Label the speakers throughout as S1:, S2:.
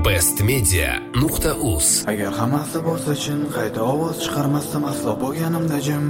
S1: bestmedia.uz.
S2: Agar hammasi bo'lsa chin, qayta ovoz chiqarmasdim aslo bo'lganimda jim.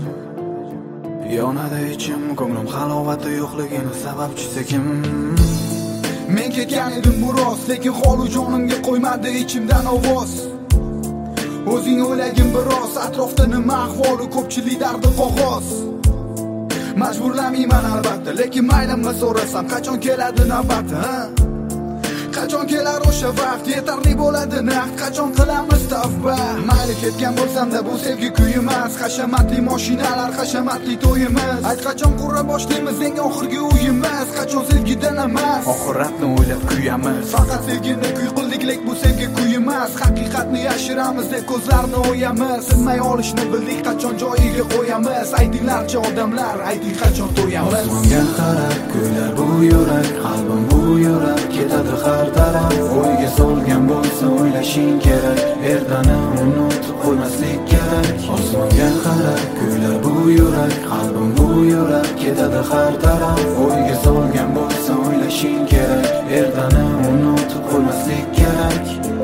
S2: Yonadi ichim, ko'nglim halovati yo'qligini sababchisi kim? Men ketgan edim bu rost, lekin holu jonimga qo'ymadi ichimdan ovoz. O'zing o'ylagin biroz, atrofda nima ahvoli, ko'pchilik dardi qog'oz. Majburlamayman albatta, lekin maylimni so'rasam, qachon keladi navbati, ha? Qachon kelar o'sha vaqt, yetarli bo'ladi naqd, qachon qilamiz tavba? Mayli ketgan bo'lsam-da bu sevgi kuyimas, hashamatli mashinalar, hashamatli to'yimiz. Ayt qachon qura boshlaymiz eng oxirgi uyimiz, qachon sevgidan emas, oxiratni o'ylab kuyamiz. Faqat sevgini kuy qildik, lek bu sevgi kuyimas. Haqiqatni yashiramiz deb ko'zlarni o'yamiz. Sinmay olishni bildik, qachon joyiga qo'yamiz? Aytinglarchi odamlar, ayting qachon to'yamiz? Osmonga qarab kuylar bu yurak, qalbim bu yurak, ketadi har taraf. O'yga solgan bo'lsa o'ylashing kerak, erdani unutib qo'ymaslik kerak. Osmonga qarab kuylar bu yurak, qalbim bu yurak, ketadi har taraf. O'yga solgan bo'lsa o'ylashing kerak, erdani unutib qo'ymaslik kerak.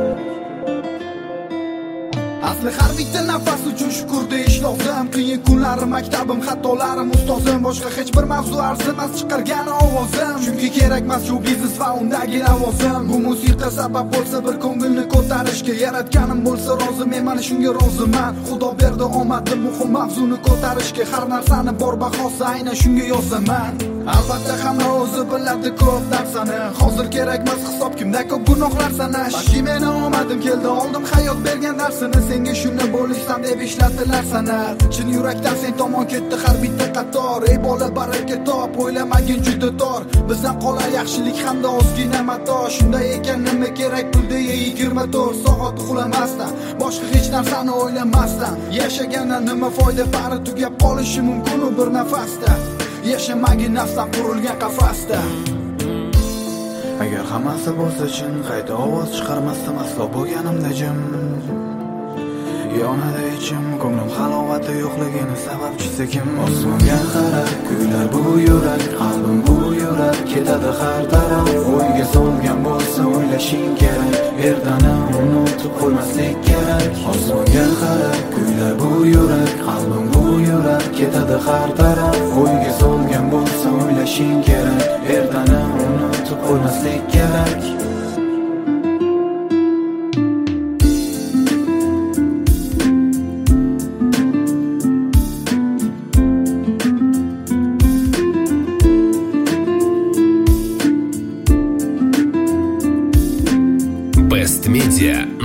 S2: Asli har bitta nafas uchun shukr deyish lozim. Qiyin kunlarim, maktabim, xatolarim, ustozim, boshqa hech bir mavzu arzimas chiqargan ovozim. Chunki kerakmas shu biznes va undagi lavozim. Bu musiqa sabab bo'lsa bir ko'ngilni ko'tarishga, yaratganim bo'lsa rozi, men mana shunga roziman. Xudo berdi omadni muhim mavzuni ko'tarishga, har narsani bor bahosi aynan shunga yozaman. Albatta hamma o'zi biladi ko'p narsani, hozir kerakmas hisob kimda ko'p gunohlar sanash. Balki meni omadim keldi, oldim hayot bergan darsini, senga shuni bo'lishsam deb ishlatdilar sanat. Chin yurakdan sen tomon ketdi har bitta qator. Ey bola baraka top, o'ylamagin juda tor. Bizdan qolar yaxshilik hamda ozgina mato. Shunday ekan nima kerak pulda 24 soat uxlamasdan, boshqa hech narsani o'ylamasdan. Yashagandan nima foyda, bari tugab qolishi mumkin u bir nafasda. Yashamagin nafsdan qurilgan qafasda. Agar hammasi bo'lsa chin, qayta ovoz chiqarmasdim aslo bo'lganimda jim. Yonadi ichim, ko'nglim halovati yo'qligini sababchisi kim? Osmonga qarab kuylar bu yurak, qalbim bu yurak, ketadi har taraf. O'yga solgan bo'lsa o'ylashing kerak, erdani unutib qo'ymaslik kerak. Osmonga qarab kuylar bu yurak, qalbim bu yurak, ketadi har taraf. O'yga solgan bo'lsa o'ylashing kerak, erdani unutib qo'ymaslik kerak.
S1: bestmedia.uz